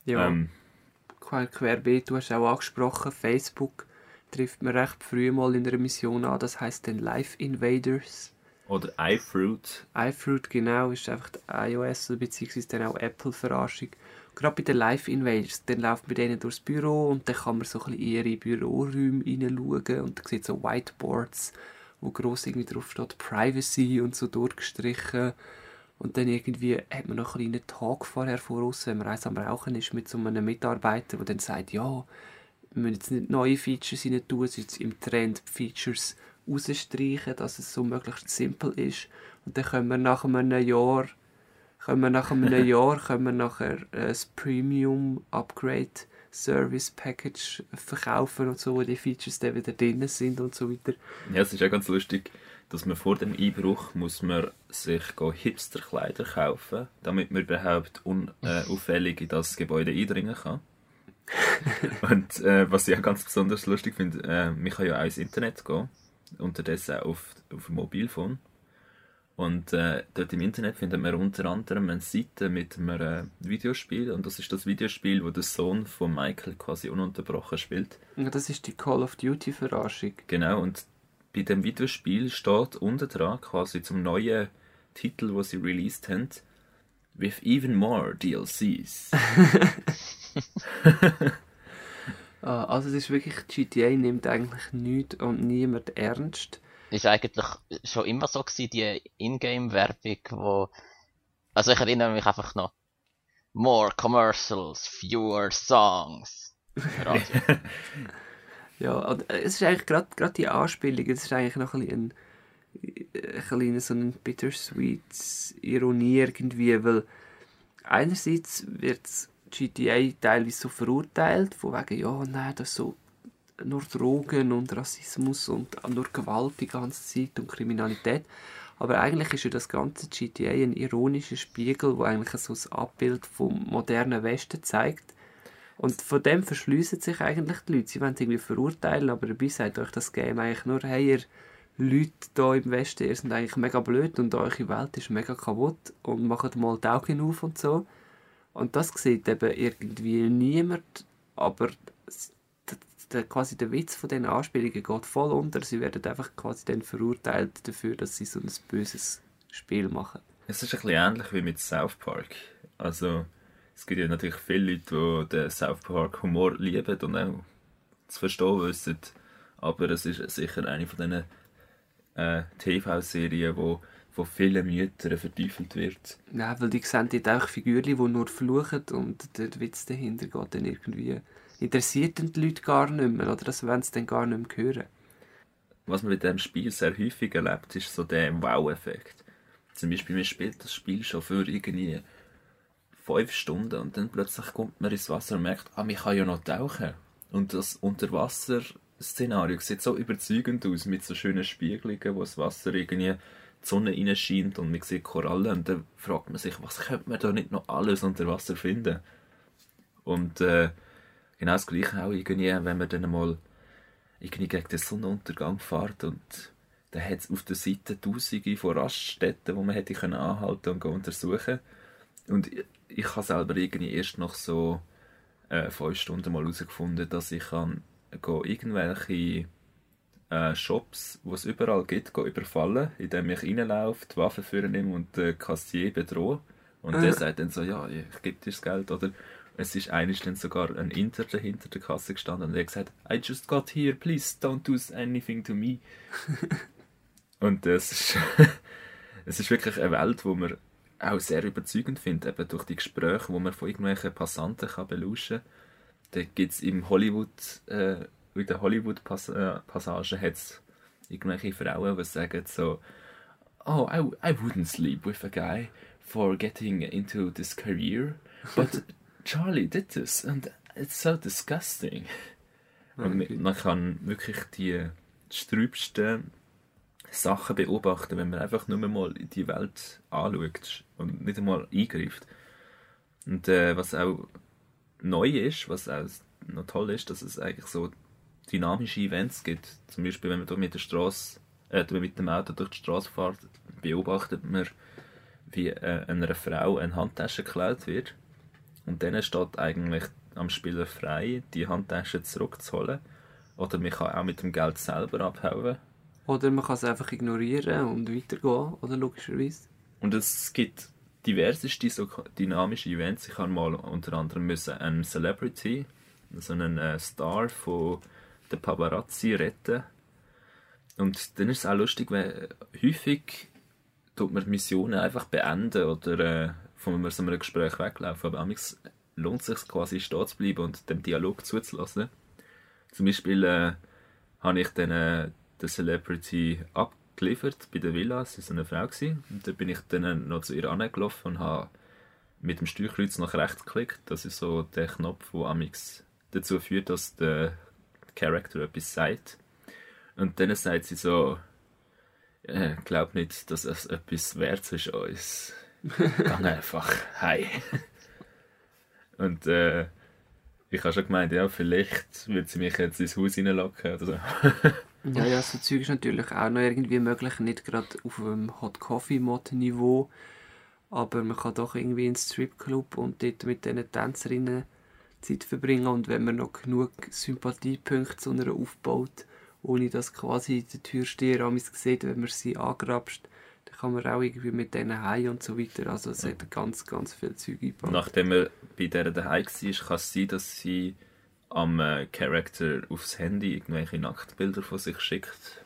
Ja, Ähm, quer- querbeet, du hast auch angesprochen, Facebook trifft man recht früh mal in einer Mission an, das heisst dann Live Invaders. oder iFruit. iFruit genau ist einfach die iOS bzw. dann auch Apple-Verarschung. Gerade bei den Live Invaders, dann läuft man denen durchs Büro und dann kann man so ein bisschen in ihre Büroräume hineinschauen und dann sieht so Whiteboards, wo gross irgendwie drauf steht Privacy und so durchgestrichen. Und dann irgendwie hat man noch einen kleinen Talk vorher voraus, wenn man eins am Rauchen ist, mit so einem Mitarbeiter, der dann sagt, ja, wir müssen jetzt nicht neue Features rein tun, es ist jetzt im Trend die Features rausstreichen, dass es so möglichst simpel ist. Und dann können wir nach einem Jahr, können wir nach einem Jahr, können wir nachher äh, das Premium Upgrade Service Package verkaufen und so, wo die Features dann wieder drin sind und so weiter. Ja, es ist auch ganz lustig, dass man vor dem Einbruch muss man sich go Hipster-Kleider kaufen, damit man überhaupt unauffällig in das Gebäude eindringen kann. Und äh, was ich auch ganz besonders lustig finde, äh, man kann ja auch ins Internet gehen, unterdessen auch auf, auf dem Mobilphone. Und äh, dort im Internet findet man unter anderem eine Seite mit einem äh, Videospiel, und das ist das Videospiel, wo der Sohn von Michael quasi ununterbrochen spielt. Ja, das ist die Call of Duty Verarschung. Genau, und bei dem Videospiel steht unten dran, quasi zum neuen Titel, den sie released haben, with even more D L Cs. Ah, also es ist wirklich, G T A nimmt eigentlich nichts und niemand ernst. Ist eigentlich schon immer so gewesen, die Ingame-Werbung, wo, also ich erinnere mich einfach noch, more commercials, fewer songs. Radio. Ja, und äh, es ist eigentlich gerade gerade die Anspielung, es ist eigentlich noch ein bisschen ein, ein bisschen so ein bittersweet Ironie irgendwie, weil einerseits wird G T A teilweise so verurteilt, von wegen, ja, nein, das ist so nur Drogen und Rassismus und nur Gewalt die ganze Zeit und Kriminalität. Aber eigentlich ist ja das ganze G T A ein ironischer Spiegel, wo eigentlich so ein Abbild vom modernen Westen zeigt. Und von dem verschliessen sich eigentlich die Leute. Sie wollen es irgendwie verurteilen, aber dabei sagt euch das Game eigentlich nur, hey, ihr Leute hier im Westen, ihr seid eigentlich mega blöd und eure Welt ist mega kaputt und macht mal die Augen auf und so. Und das sieht eben irgendwie niemand, aber der, quasi der Witz von diesen Anspielungen geht voll unter. Sie werden einfach quasi dann verurteilt dafür, dass sie so ein böses Spiel machen. Es ist ein bisschen ähnlich wie mit South Park. Also, es gibt ja natürlich viele Leute, die den South Park Humor lieben und auch zu verstehen wissen. Aber es ist sicher eine von diesen äh, T V-Serien, die von vielen Müttern verteufelt wird. Ja, weil die sehen dort auch Figuren, die nur fluchen und der Witz dahinter geht dann irgendwie... Interessiert die Leute gar nicht mehr, oder das wollen sie dann gar nicht mehr hören. Was man mit diesem Spiel sehr häufig erlebt, ist so der Wow-Effekt. Zum Beispiel, man spielt das Spiel schon für irgendwie fünf Stunden und dann plötzlich kommt man ins Wasser und merkt, ah, man kann ja noch tauchen. Und das Unterwasser-Szenario sieht so überzeugend aus, mit so schönen Spiegelungen, wo das Wasser irgendwie die Sonne reinscheint und man sieht Korallen. Und dann fragt man sich, was könnte man da nicht noch alles unter Wasser finden? Und äh, genau das Gleiche auch irgendwie, wenn man dann mal irgendwie gegen den Sonnenuntergang fährt und dann hat es auf der Seite tausende von Raststätten, wo man hätte können anhalten und untersuchen. Und ich, ich habe selber irgendwie erst nach so äh, fünf Stunden mal herausgefunden, dass ich kann go irgendwelche äh, Shops, die es überall gibt, go überfallen, indem ich reinlaufe, die Waffe vornehme und den Kassier bedrohe. Und der sagt dann so, ja, ich gebe dir das Geld, oder? Es ist eigentlich dann sogar ein Inder hinter der Kasse gestanden und er hat gesagt, I just got here, please don't do anything to me. Und es ist, es ist wirklich eine Welt, die man auch sehr überzeugend findet, eben durch die Gespräche, die man von irgendwelchen Passanten kann belauschen kann. Da gibt es im Hollywood, äh, in der Hollywood-Passage hat es irgendwelche Frauen, die sagen so, oh, I, I wouldn't sleep with a guy for getting into this career, but Charlie did this and it's so disgusting. Und okay. Man kann wirklich die strübsten Sachen beobachten, wenn man einfach nur mal in die Welt anschaut und nicht einmal eingreift. Und äh, was auch neu ist, was auch noch toll ist, dass es eigentlich so dynamische Events gibt. Zum Beispiel, wenn man da mit der Straße, äh, mit dem Auto durch die Straße fährt, beobachtet man, wie äh, einer Frau eine Handtasche geklaut wird. Und dann steht eigentlich am Spieler frei, die Handtasche zurückzuholen. Oder man kann auch mit dem Geld selber abhauen. Oder man kann es einfach ignorieren und weitergehen, oder logischerweise. Und es gibt diverseste so dynamische Events. Ich habe mal unter anderem müssen einen Celebrity, so einen äh, Star von der Paparazzi retten. Und dann ist es auch lustig, weil häufig tut man Missionen einfach beenden oder äh, von so einem Gespräch weglaufen. Aber amigs lohnt es sich quasi stehen zu bleiben und dem Dialog zuzulassen. Zum Beispiel äh, habe ich dann äh, den Celebrity abgeliefert bei der Villa. Sie war so eine Frau gewesen. Und dann bin ich dann noch zu ihr angelaufen und habe mit dem Steuerkreuz nach rechts geklickt. Das ist so der Knopf, der amigs dazu führt, dass der Charakter etwas sagt. Und dann sagt sie so, äh, glaub nicht, dass es etwas wert ist uns. Gang einfach, hi. Und äh, ich habe schon gemeint, ja, vielleicht wird sie mich jetzt ins Haus reinlocken oder so. Ja, ja, so Zeug ist natürlich auch noch irgendwie möglich, nicht gerade auf einem Hot Coffee Mod Niveau, aber man kann doch irgendwie ins Stripclub und dort mit diesen Tänzerinnen Zeit verbringen, und wenn man noch genug Sympathiepunkte zu einer aufbaut, ohne dass quasi der Türsteher an mich sieht, wenn man sie angrapscht, dann kann man auch irgendwie mit denen heim und so weiter. Also es hat ganz, ganz viel Zeug eingebaut. Nachdem er bei der daheim war, kann es sein, dass sie am äh, Charakter aufs Handy irgendwelche Nacktbilder von sich schickt.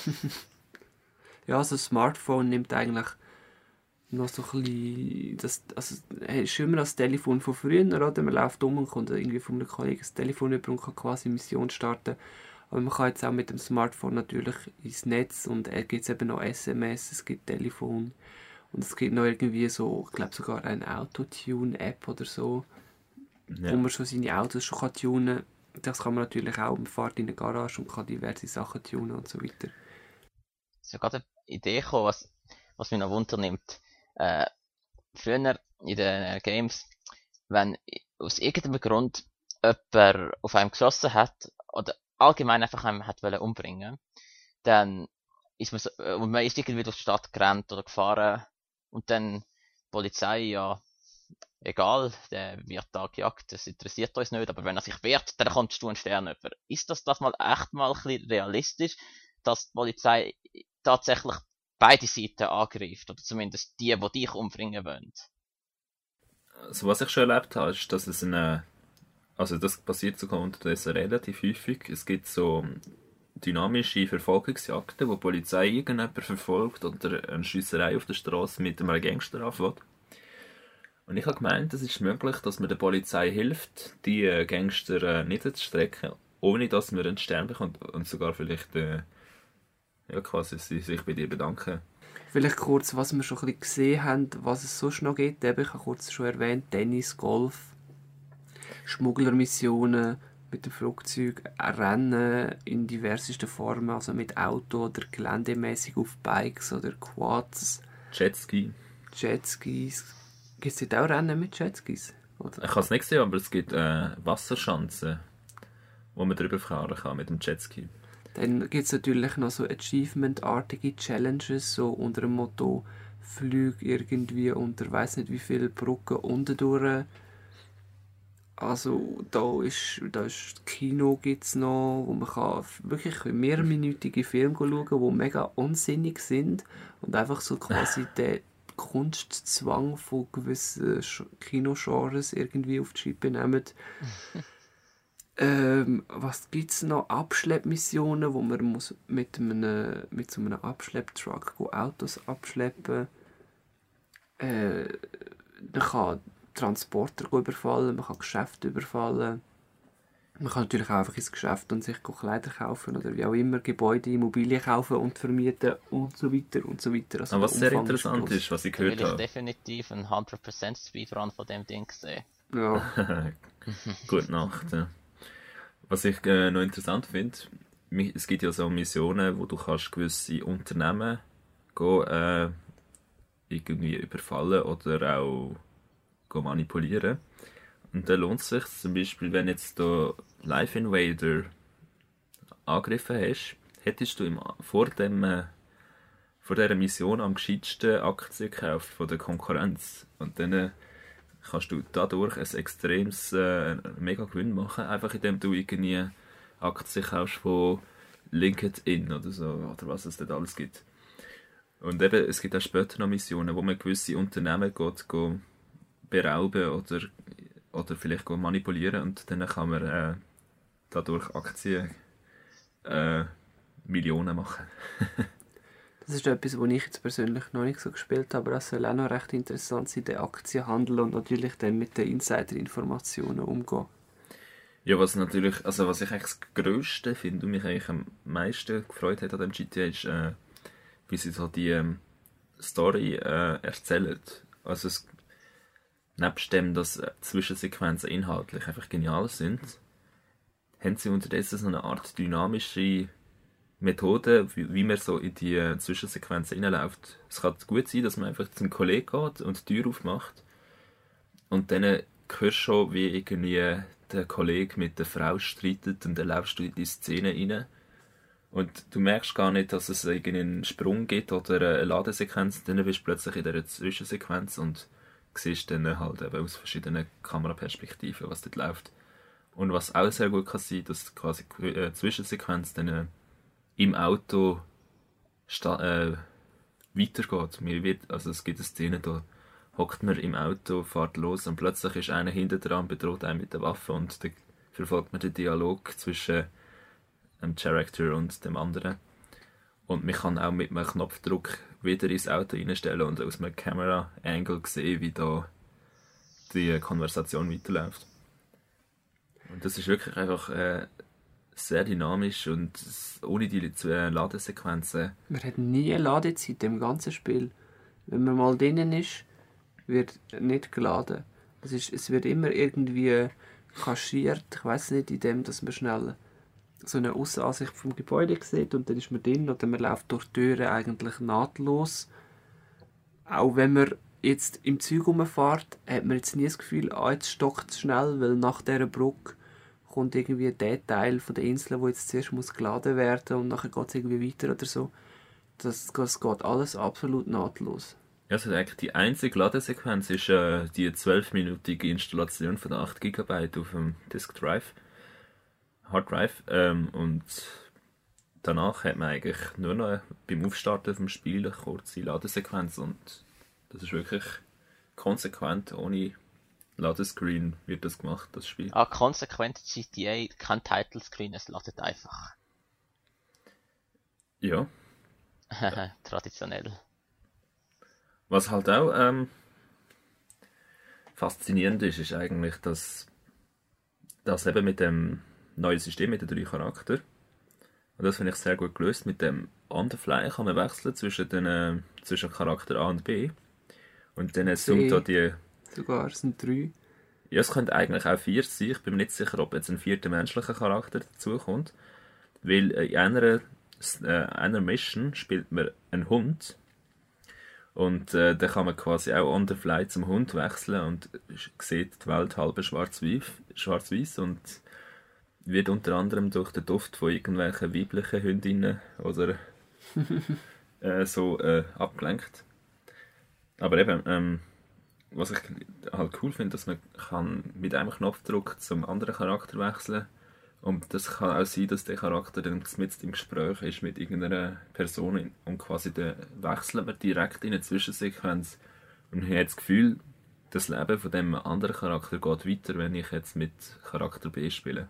Ja, also das Smartphone nimmt eigentlich noch so ein bisschen, das, also es ist immer das Telefon von früher, oder? Man läuft um und kommt irgendwie von einem Kollegen das Telefon über und kann quasi eine Mission starten. Aber man kann jetzt auch mit dem Smartphone natürlich ins Netz, und es gibt eben noch S M S, es gibt Telefon und es gibt noch irgendwie so, ich glaube sogar eine Autotune-App oder so, Ja. wo man schon seine Autos schon kann tunen kann. Das kann man natürlich auch, man fährt in eine Garage und kann diverse Sachen tunen und so weiter. Es ist ja gerade eine Idee gekommen, was, was mich noch Wunder nimmt. Äh, früher in den Games, wenn aus irgendeinem Grund jemand auf einem geschossen hat oder allgemein einfach einem hat wollen umbringen, dann ist man so, und man ist irgendwie durch die Stadt gerannt oder gefahren und dann die Polizei, ja, egal, der wird da gejagt, das interessiert uns nicht, aber wenn er sich wehrt, dann kommst du einen Stern über. Ist das das mal echt mal ein bisschen realistisch, dass die Polizei tatsächlich beide Seiten angreift, oder zumindest die, die dich umbringen wollen? Also was ich schon erlebt habe, ist, dass es eine, also das passiert sogar unterdessen relativ häufig. Es gibt so dynamische Verfolgungsjagden, wo die Polizei irgendjemanden verfolgt oder eine Schiesserei auf der Straße mit einem Gangster anfängt. Und ich habe gemeint, es ist möglich, dass man der Polizei hilft, die Gangster äh, niederzustrecken, ohne dass man einen Stern bekommt und sogar vielleicht äh, ja, quasi sich bei dir bedanken. Vielleicht kurz, was wir schon ein bisschen gesehen haben, was es sonst noch gibt. Eben, ich habe kurz schon erwähnt, Tennis, Golf, Schmugglermissionen mit dem Flugzeug, Rennen in diversesten Formen, also mit Auto oder geländemäßig auf Bikes oder Quads. Jetski. Jetskis. Gibt es dort auch Rennen mit Jetskis? Oder? Ich habe es nicht gesehen, aber es gibt äh, Wasserschanzen, wo man drüber fahren kann mit dem Jetski. Dann gibt es natürlich noch so Achievement-artige Challenges, so unter dem Motto Flüge irgendwie unter weiss nicht wie viele Brücken unten durch. Also da ist, da ist Kino gibt's noch, wo man kann wirklich mehrminütige Filme schauen kann, die mega unsinnig sind und einfach so quasi den Kunstzwang von gewissen Kinogenres irgendwie auf die Schippe nehmen. Ähm, was gibt es noch? Abschleppmissionen, wo man muss mit, einem, mit so einem Abschlepptruck Autos abschleppen. Äh, man kann Transporter überfallen, man kann Geschäfte überfallen. Man kann natürlich auch einfach ins Geschäft und sich Kleider kaufen oder wie auch immer, Gebäude, Immobilien kaufen und vermieten und so weiter und so weiter. Also Aber was sehr Umfang interessant ist, ist, was ich Da will gehört ich habe. definitiv einen hundert Prozent Speedrun von dem Ding sehen. ja. Gute Nacht. Ja. Was ich äh, noch interessant finde, es gibt ja so Missionen, wo du kannst gewisse Unternehmen gehen, äh, irgendwie überfallen oder auch gehen manipulieren. Und da lohnt es sich zum Beispiel, wenn jetzt du Life Invader angegriffen hast, hättest du im, vor, dem, äh, vor dieser Mission am gescheitsten Aktien gekauft von der Konkurrenz. Und dann äh, kannst du dadurch ein extremes äh, mega Gewinn machen, einfach indem du irgendwie Aktien kaufst von LinkedIn oder so, oder was es dort alles gibt. Und eben, es gibt auch später noch Missionen, wo man gewisse Unternehmen geht, geht berauben oder, oder vielleicht geht manipulieren und dann kann man äh, dadurch Aktien äh, Millionen machen. Das ist etwas, was ich jetzt persönlich noch nicht so gespielt habe, aber es soll auch noch recht interessant sein, den Aktienhandel und natürlich dann mit den Insider-Informationen umgehen. Ja, was natürlich, also was ich eigentlich das Grösste finde und mich eigentlich am meisten gefreut hat an dem G T A ist, äh, wie sie so die ähm, Story äh, erzählen. Also es, nebst dem, dass äh, Zwischensequenzen inhaltlich einfach genial sind, haben sie unterdessen so eine Art dynamische Methode, wie, wie man so in die äh, Zwischensequenzen reinläuft. Es kann gut sein, dass man einfach zum Kollegen geht und die Tür aufmacht und dann hörst du schon, wie irgendwie der Kollege mit der Frau streitet und dann läufst du in die Szene rein. Und du merkst gar nicht, dass es irgendeinen Sprung gibt oder eine Ladesequenz, dann bist du plötzlich in dieser Zwischensequenz und siehst dann halt eben aus verschiedenen Kameraperspektiven, was dort läuft. Und was auch sehr gut kann sein, dass quasi die Zwischensequenz dann äh, im Auto sta- äh, weitergeht. Mir wird, also es gibt eine Szene, da hockt man im Auto, fährt los und plötzlich ist einer hinter dran, bedroht einen mit der Waffe und dann verfolgt man den Dialog zwischen dem Charakter und dem anderen. Und man kann auch mit einem Knopfdruck wieder ins Auto reinstellen und aus einem Camera-Angle sehen, wie da die Konversation weiterläuft. Und das ist wirklich einfach äh, sehr dynamisch und ohne die äh, Ladesequenzen. Man hat nie eine Ladezeit im ganzen Spiel. Wenn man mal drinnen ist, wird nicht geladen. Es, ist, es wird immer irgendwie kaschiert. Ich weiß nicht, in dem, dass man schnell so eine Aussenansicht vom Gebäude sieht und dann ist man drin oder man läuft durch die Türen eigentlich nahtlos. Auch wenn man jetzt im Zug rumfährt, hat man jetzt nie das Gefühl, ah, jetzt stockt es schnell, weil nach dieser Brücke kommt irgendwie der Teil von der Insel, wo jetzt zuerst muss geladen werden und nachher geht es irgendwie weiter oder so. Das, das geht alles absolut nahtlos. Ja, also eigentlich die einzige Ladesequenz ist äh, die zwölfminütige Installation von der acht Gigabyte auf dem Disk Drive, Hard Drive, ähm, und danach hat man eigentlich nur noch beim Aufstarten vom Spiel eine kurze Ladesequenz und das ist wirklich konsequent, ohne Ladescreen wird das gemacht, das Spiel. Ah, konsequent G T A, kein Title Screen, es ladet einfach. Ja. Traditionell. Was halt auch ähm, faszinierend ist, ist eigentlich, dass das eben mit dem neuen System, mit den drei Charakteren, und das finde ich sehr gut gelöst, mit dem On the Fly kann man wechseln zwischen, den, äh, zwischen Charakter A und B. Und dann zoomt da die... Sogar, es sind drei. Ja, es könnte eigentlich auch vier sein. Ich bin mir nicht sicher, ob jetzt ein vierter menschlicher Charakter dazukommt. Weil in einer, äh, einer Mission spielt man einen Hund. Und äh, dann kann man quasi auch on the fly zum Hund wechseln und sieht die Welt halb schwarz-weiß und wird unter anderem durch den Duft von irgendwelchen weiblichen Hündinnen oder äh, so äh, abgelenkt. Aber eben, ähm, was ich halt cool finde, dass man kann mit einem Knopfdruck zum anderen Charakter wechseln. Und das kann auch sein, dass der Charakter dann mit im Gespräch ist mit irgendeiner Person und quasi dann wechselt man direkt in eine Zwischensequenz. Und ich habe das Gefühl, das Leben von dem anderen Charakter geht weiter, wenn ich jetzt mit Charakter B spiele.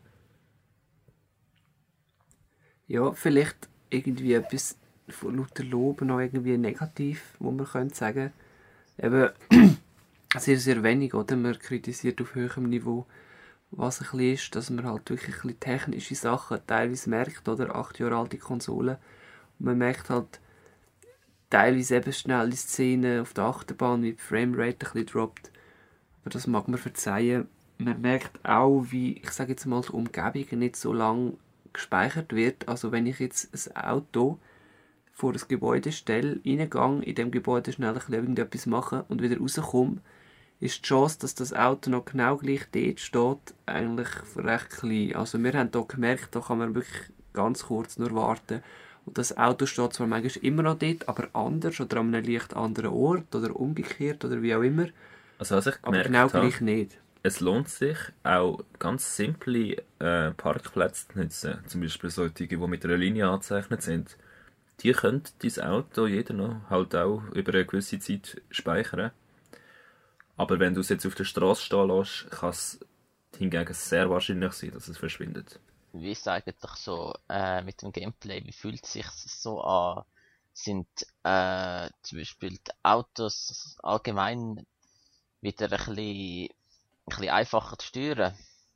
Ja, vielleicht irgendwie etwas von lauter Lob noch irgendwie negativ, wo man könnte sagen. Eben sehr, sehr wenig, oder? Man kritisiert auf höherem Niveau, was ein bisschen ist, dass man halt wirklich ein bisschen technische Sachen teilweise merkt, oder? Acht Jahre alte Konsole. Und man merkt halt teilweise eben schnell die Szenen auf der Achterbahn, wie die Framerate ein bisschen droppt. Aber das mag man verzeihen. Man merkt auch, wie, ich sage jetzt mal, die Umgebung nicht so lang gespeichert wird. Also wenn ich jetzt ein Auto vor das Gebäude stelle, reingehe, in dem Gebäude schnell ein bisschen irgendetwas machen und wieder rauskomme, ist die Chance, dass das Auto noch genau gleich dort steht, eigentlich recht klein. Also wir haben hier gemerkt, da kann man wirklich ganz kurz nur warten. Und das Auto steht zwar manchmal immer noch dort, aber anders oder an einem leicht anderen Ort oder umgekehrt oder wie auch immer. Also was ich Aber gemerkt genau habe, gleich nicht. es lohnt sich auch ganz simple äh, Parkplätze zu nutzen. Zum Beispiel solche, die mit einer Linie angezeichnet sind. Die könnte dein Auto jeder noch halt auch über eine gewisse Zeit speichern. Aber wenn du es jetzt auf der Straße stehen lässt, kann es hingegen sehr wahrscheinlich sein, dass es verschwindet. Wie ist es eigentlich so äh, mit dem Gameplay? Wie fühlt es sich so an? Sind äh, zum Beispiel die Autos allgemein wieder ein bisschen, ein bisschen einfacher zu steuern?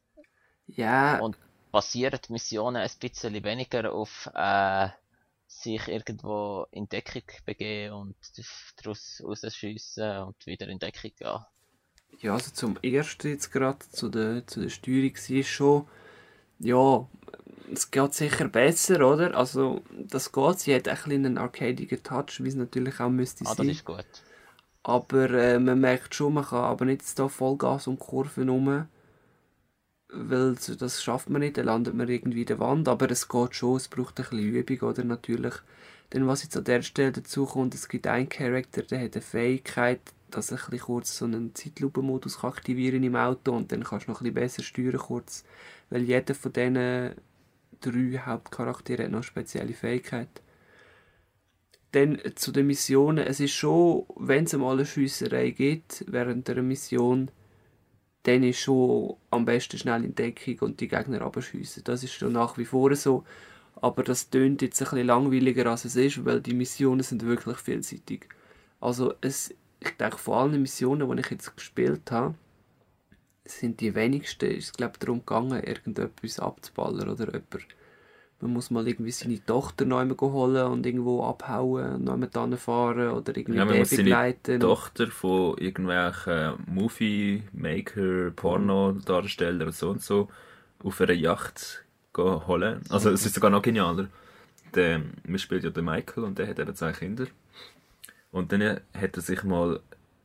Ja, Und basieren die Missionen ein bisschen weniger auf äh, sich irgendwo in Deckung begeben und daraus rausschiessen und wieder in Deckung gehen? ja, also zum ersten jetzt gerade zu der, zu der Steuerung war schon, ja, es geht sicher besser, oder? Also, das geht, sie hat ein bisschen einen arcadigen Touch, wie es natürlich auch müsste Ah, das sein. ist gut. Aber äh, man merkt schon, man kann aber nicht da Vollgas um Kurven rum, weil so- das schafft man nicht, dann landet man irgendwie in der Wand, aber es geht schon, es braucht ein bisschen Übung, oder? Natürlich. Denn was jetzt an der Stelle dazu kommt, es gibt einen Charakter, der hat eine Fähigkeit, dass er ein bisschen kurz so einen Zeitlupenmodus aktivieren im Auto und dann kannst du noch ein bisschen besser steuern kurz, weil jeder von diesen drei Hauptcharakteren hat noch eine spezielle Fähigkeit. Dann äh, zu den Missionen, es ist schon, wenn es mal eine Schiesserei gibt während der Mission, dann ist schon am besten schnell in Deckung und die Gegner abschiessen. Das ist schon nach wie vor so. Aber das tönt jetzt ein bisschen langweiliger als es ist, weil die Missionen sind wirklich vielseitig. Also es, ich denke, von allen Missionen, die ich jetzt gespielt habe, sind die wenigsten, ist es glaube ich darum gegangen, irgendetwas abzuballern oder jemand. Man muss mal irgendwie seine Tochter noch einmal holen und irgendwo abhauen und noch einmal fahren oder irgendwie Ja, man den muss seine begleiten. Tochter von irgendwelchen Movie-Maker, Pornodarsteller und so und so auf einer Yacht gehen holen. Also es ist sogar noch genialer. Der, man spielt ja den Michael und der hat eben zwei Kinder. Und dann hat er sich mal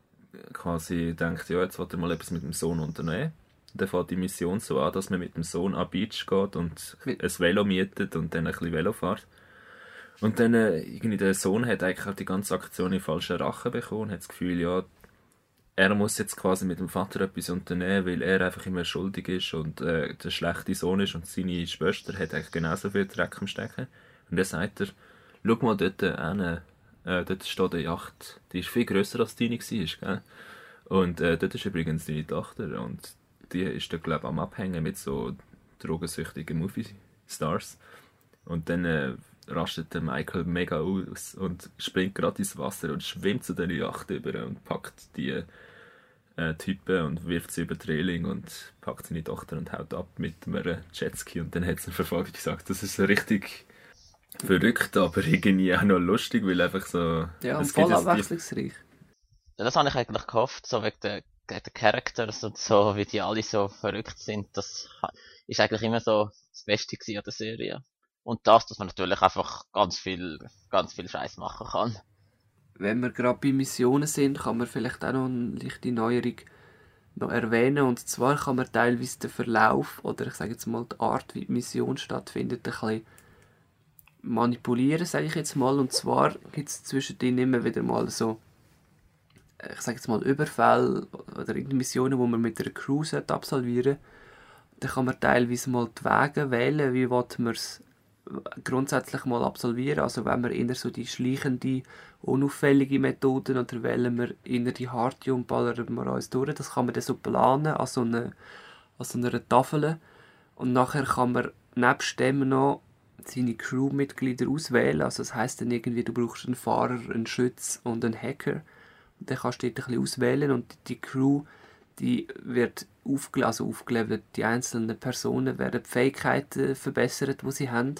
quasi gedacht, ja, jetzt will er mal etwas mit dem Sohn unternehmen. Und dann fängt die Mission so an, dass man mit dem Sohn an die Beach geht und Mit- ein Velo mietet und dann ein bisschen Velo fährt. Und dann äh, irgendwie der Sohn hat eigentlich auch die ganze Aktion in falschen Rachen bekommen und hat das Gefühl, ja, er muss jetzt quasi mit dem Vater etwas unternehmen, weil er einfach immer schuldig ist und äh, der schlechte Sohn ist und seine Schwester hat eigentlich genauso viel Dreck am Stecken. Und dann sagt er, schau mal dort hin, äh, dort steht eine Yacht, die ist viel grösser als deine war, gell? Und äh, dort ist übrigens deine Tochter und die ist da, glaube ich, am Abhängen mit so drogensüchtigen Movie-Stars. Und dann äh, rastet der Michael mega aus und springt gerade ins Wasser und schwimmt zu der Yacht über und packt die äh, Typen und wirft sie über die Reling und packt seine Tochter und haut ab mit einem Jetski. Und dann hat es eine Verfolgung gesagt, das ist so richtig verrückt, aber irgendwie auch noch lustig, weil einfach so... Ja, und es voll gibt jetzt die- abwechslungsreich. Ja, das habe ich eigentlich gehofft, so wegen der, der Characters und so, wie die alle so verrückt sind. Das ha- ist eigentlich immer so das Beste gewesen an der Serie. Und das, dass man natürlich einfach ganz viel, ganz viel Scheiß machen kann. Wenn wir gerade bei Missionen sind, kann man vielleicht auch noch eine leichte Neuerung noch erwähnen. Und zwar kann man teilweise den Verlauf oder ich sage jetzt mal die Art, wie die Mission stattfindet, ein bisschen manipulieren, sage ich jetzt mal. Und zwar gibt es zwischendrin immer wieder mal so, ich sage jetzt mal Überfälle oder irgendeine Missionen, die man mit einer Crew absolvieren sollte. Dann kann man teilweise mal die Wege wählen, wie will man es grundsätzlich mal absolvieren. Also wenn wir eher so die schleichende, unauffällige Methoden oder wählen wir eher die harte und ballern wir uns durch. Das kann man dann so planen an so einer, an so einer Tafel. Und nachher kann man nebst dem noch seine Crewmitglieder auswählen. Also das heisst dann irgendwie, du brauchst einen Fahrer, einen Schütz und einen Hacker. Und dann kannst du dort ein bisschen auswählen und die Crew, die wird aufge also aufgelevelt. Die einzelnen Personen werden die Fähigkeiten verbessert, die sie haben.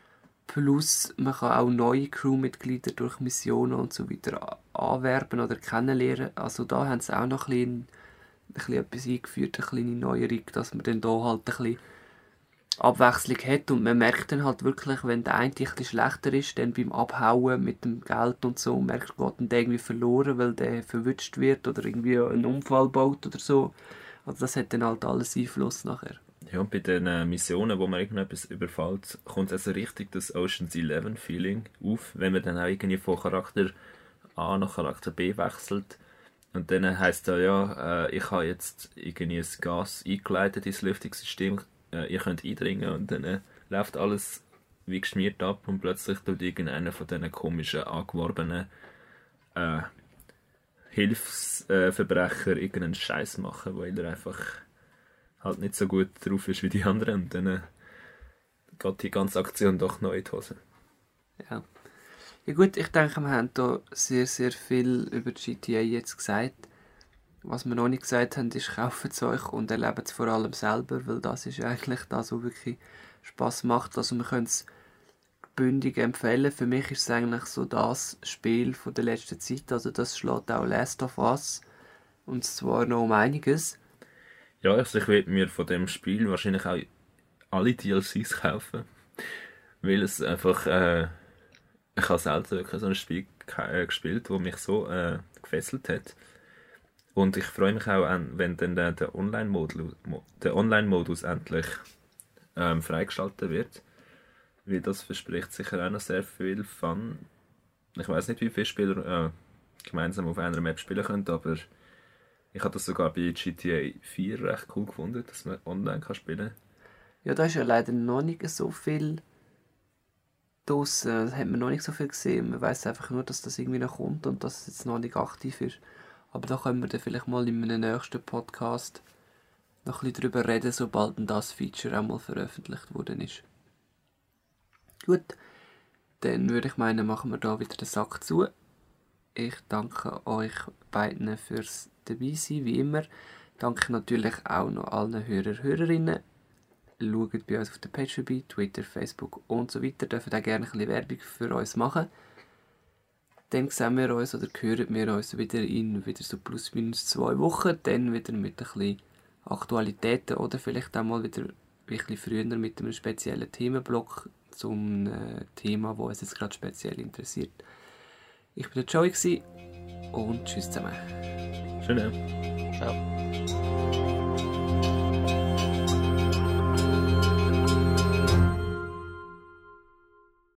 Plus, man kann auch neue Crewmitglieder durch Missionen und so weiter anwerben oder kennenlernen. Also da haben sie auch noch ein bisschen, ein bisschen etwas eingeführt, eine kleine Neuerung, dass man dann da halt ein bisschen Abwechslung hat und man merkt dann halt wirklich, wenn der eine ein bisschen schlechter ist, dann beim Abhauen mit dem Geld und so, merkt man, geht der irgendwie verloren, weil der verwünscht wird oder irgendwie einen Unfall baut oder so. Also das hat dann halt alles Einfluss nachher. Ja, und bei den äh, Missionen, wo man irgendetwas überfällt, kommt also richtig das Ocean's Eleven Feeling auf, wenn man dann auch irgendwie von Charakter A nach Charakter B wechselt. Und dann heisst es ja, äh, ich habe jetzt irgendwie ein Gas eingeleitet ins Lüftungssystem, äh, ihr könnt eindringen und dann äh, läuft alles wie geschmiert ab und plötzlich tut irgendeiner von diesen komischen, angeworbenen äh, Hilfsverbrecher äh, irgendeinen Scheiß machen, weil er einfach halt nicht so gut drauf ist wie die anderen und dann äh, geht die ganze Aktion doch noch in die Hose. Ja. Ja gut, ich denke, wir haben hier sehr, sehr viel über G T A jetzt gesagt. Was wir noch nicht gesagt haben, ist, kauft es euch und erlebt es vor allem selber, weil das ist eigentlich das, was wirklich Spass macht. Also wir können es bündig empfehlen. Für mich ist es eigentlich so das Spiel von der letzten Zeit. Also das schlägt auch Last of Us. Und zwar noch um einiges. Ja, also ich werde mir von dem Spiel wahrscheinlich auch alle D L Cs kaufen. Weil es einfach... Äh, ich habe selten wirklich so ein Spiel äh, gespielt, das mich so äh, gefesselt hat. Und ich freue mich auch, an, wenn dann der, der Online-Modus, der Online-Modus endlich ähm, freigeschaltet wird. Weil das verspricht sicher auch noch sehr viel Fun. Ich weiß nicht, wie viele Spieler äh, gemeinsam auf einer Map spielen können, aber ich habe das sogar bei G T A vier recht cool gefunden, dass man online kann spielen kann. Ja, da ist ja leider noch nicht so viel draussen. Da hat man noch nicht so viel gesehen. Man weiss einfach nur, dass das irgendwie noch kommt und dass es jetzt noch nicht aktiv ist. Aber da können wir dann vielleicht mal in einem nächsten Podcast noch ein bisschen drüber reden, sobald dann das Feature auch mal veröffentlicht worden ist. Gut, dann würde ich meinen, machen wir da wieder den Sack zu. Ich danke euch beiden fürs dabei sein, wie immer. Danke natürlich auch noch allen Hörer und Hörerinnen. Schaut bei uns auf der Page vorbei, Twitter, Facebook und so weiter. Dürft auch gerne ein bisschen Werbung für uns machen. Dann sehen wir uns oder hören wir uns wieder in wieder so plus minus zwei Wochen. Dann wieder mit ein bisschen Aktualitäten oder vielleicht auch mal wieder ein bisschen früher mit einem speziellen Themenblock zum äh, Thema, das uns jetzt gerade speziell interessiert. Ich war der Joey und tschüss zusammen. Schön. Ciao.